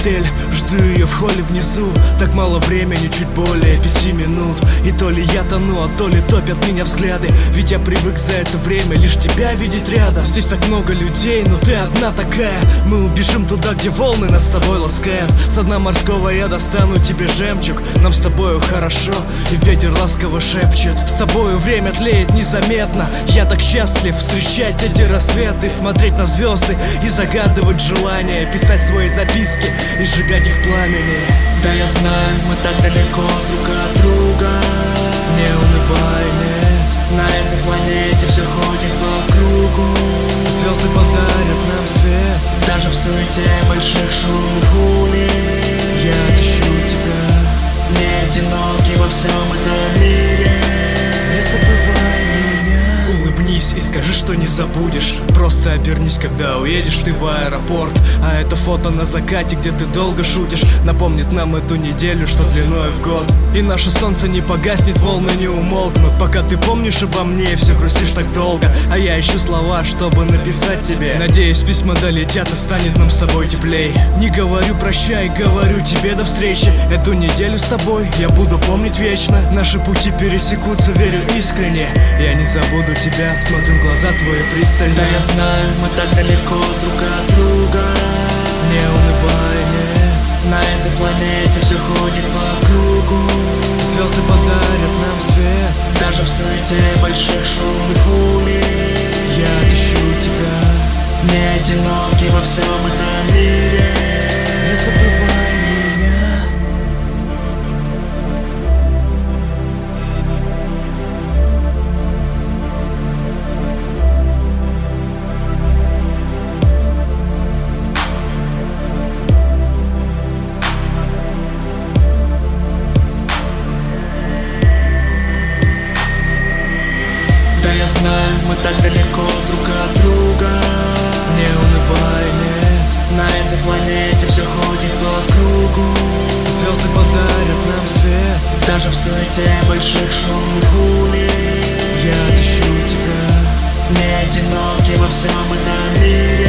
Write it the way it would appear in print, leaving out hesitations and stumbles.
отель, жду ее в холле внизу. Так мало времени, чуть более 5 минут. И то ли я тону, а то ли топят меня взгляды. Ведь я привык за это время лишь тебя видеть рядом. Здесь так много людей, но ты одна такая. Мы убежим туда, где волны нас с тобой ласкают. С дна морского я достану тебе жемчуг. Нам с тобою хорошо, и ветер ласково шепчет. С тобою время тлеет незаметно. Я так счастлив встречать эти рассветы, смотреть на звезды и загадывать желания, писать свои записки и сжигать их в пламени. Да я знаю, мы так далеко друг от друга. Не унывай, нет. На этой планете все ходит по кругу. Звезды подарят нам свет. Даже в суете больших шумных улиц Я отыщу тебя. Не одинокий во всем этом мире. Не забывай меня. Улыбнись и скажи, что не забудешь. Просто обернись, когда уедешь ты в аэропорт. А это фото на закате, где ты долго шутишь, напомнит нам эту неделю, что длиной в год. И наше солнце не погаснет, волны не умолкнут, пока ты помнишь обо мне и все грустишь так долго. А я ищу слова, чтобы написать тебе. Надеюсь, письма долетят и станет нам с тобой теплей. Не говорю прощай, говорю тебе до встречи. Эту неделю с тобой я буду помнить вечно. Наши пути пересекутся, верю искренне. Я не забуду тебя, смотрю в глаза твои пристально. Да я знаю, мы так далеко друг от друга. Не унывай, нет. На этой планете все ходит по кругу. Звезды подарят нам свет. Даже в суете больших шумных улиц Я отыщу тебя. Не одинокий во всем этом мире. Не забывай меня. Да я знаю, мы так далеко друг от друга. Не унывай, нет. На этой планете все ходит по кругу. Звезды подарят нам свет. Даже в суете больших шумных улиц Я отыщу тебя. Не одинокий во всем этом мире.